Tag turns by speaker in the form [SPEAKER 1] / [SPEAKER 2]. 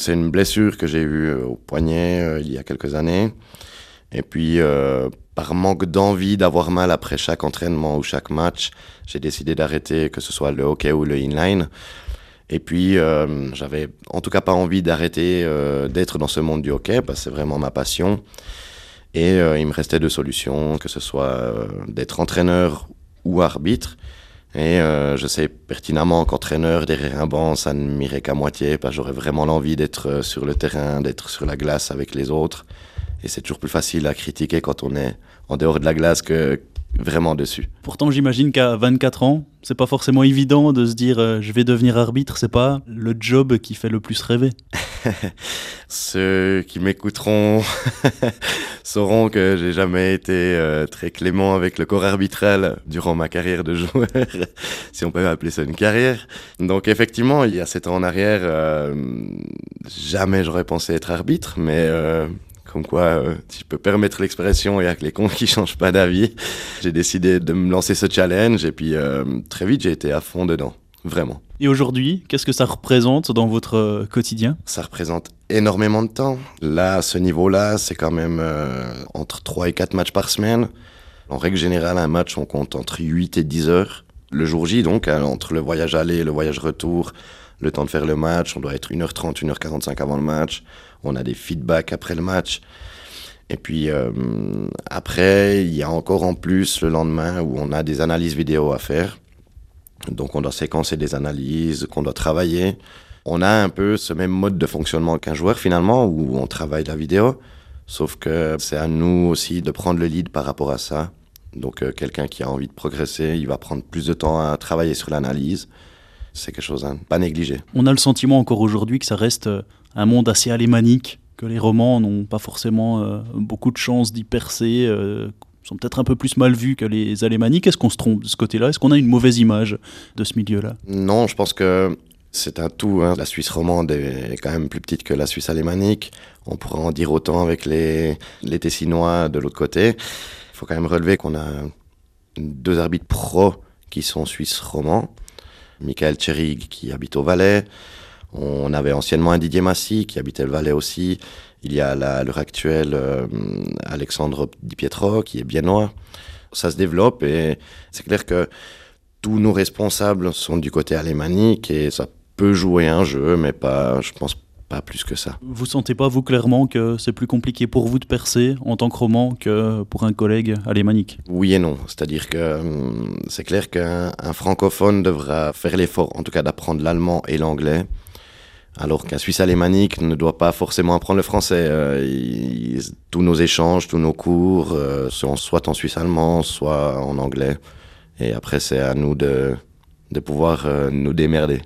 [SPEAKER 1] c'est une blessure que j'ai eue au poignet il y a quelques années. Et puis, par manque d'envie d'avoir mal après chaque entraînement ou chaque match, j'ai décidé d'arrêter, que ce soit le hockey ou le inline. Et puis, j'avais en tout cas pas envie d'arrêter d'être dans ce monde du hockey, parce que c'est vraiment ma passion. Et il me restait deux solutions, que ce soit d'être entraîneur ou arbitre. Et je sais pertinemment qu'entraîneur derrière un banc, ça ne m'irait qu'à moitié, parce que j'aurais vraiment l'envie d'être sur le terrain, d'être sur la glace avec les autres. Et c'est toujours plus facile à critiquer quand on est en dehors de la glace que vraiment dessus.
[SPEAKER 2] Pourtant, j'imagine qu'à 24 ans, c'est pas forcément évident de se dire je vais devenir arbitre, c'est pas le job qui fait le plus rêver.
[SPEAKER 1] Ceux qui m'écouteront sauront que j'ai jamais été très clément avec le corps arbitral durant ma carrière de joueur, si on peut appeler ça une carrière. Donc effectivement, il y a 7 ans en arrière, jamais j'aurais pensé être arbitre, mais comme quoi, si je peux permettre l'expression, il y a que les cons qui changent pas d'avis. J'ai décidé de me lancer ce challenge et puis très vite, j'ai été à fond dedans, vraiment.
[SPEAKER 2] Et aujourd'hui, qu'est-ce que ça représente dans votre quotidien ?
[SPEAKER 1] Ça représente énormément de temps. Là, à ce niveau-là, c'est quand même entre 3 et 4 matchs par semaine. En règle générale, un match, on compte entre 8 et 10 heures. Le jour J, donc, entre le voyage aller et le voyage retour, le temps de faire le match, on doit être 1h30, 1h45 avant le match. On a des feedbacks après le match. Et puis après, il y a encore en plus le lendemain où on a des analyses vidéo à faire. Donc on doit séquencer des analyses, qu'on doit travailler. On a un peu ce même mode de fonctionnement qu'un joueur finalement, où on travaille la vidéo. Sauf que c'est à nous aussi de prendre le lead par rapport à ça. Donc quelqu'un qui a envie de progresser, il va prendre plus de temps à travailler sur l'analyse. C'est quelque chose à ne pas négliger.
[SPEAKER 2] On a le sentiment encore aujourd'hui que ça reste un monde assez alémanique, que les romans n'ont pas forcément beaucoup de chances d'y percer, sont peut-être un peu plus mal vus que les alémaniques. Est-ce qu'on se trompe de ce côté-là ? Est-ce qu'on a une mauvaise image de ce milieu-là ?
[SPEAKER 1] Non, je pense que c'est un tout. La Suisse romande est quand même plus petite que la Suisse alémanique. On pourra en dire autant avec les Tessinois de l'autre côté. Il faut quand même relever qu'on a 2 arbitres pros qui sont suisses romans. Michael Tcherig qui habite au Valais. On avait anciennement un Didier Massy qui habitait le Valais aussi. Il y a à l'heure actuelle Alexandre Di Pietro qui est biennois. Ça se développe et c'est clair que tous nos responsables sont du côté alémanique et ça peut jouer un jeu, mais pas, je pense pas plus que ça.
[SPEAKER 2] Vous sentez pas, vous, clairement, que c'est plus compliqué pour vous de percer en tant que roman que pour un collègue alémanique ?
[SPEAKER 1] Oui et non. C'est-à-dire que c'est clair qu'un francophone devra faire l'effort, en tout cas d'apprendre l'allemand et l'anglais, alors qu'un Suisse alémanique ne doit pas forcément apprendre le français. Tous nos échanges, tous nos cours sont soit en suisse allemand, soit en anglais. Et après, c'est à nous de pouvoir nous démerder.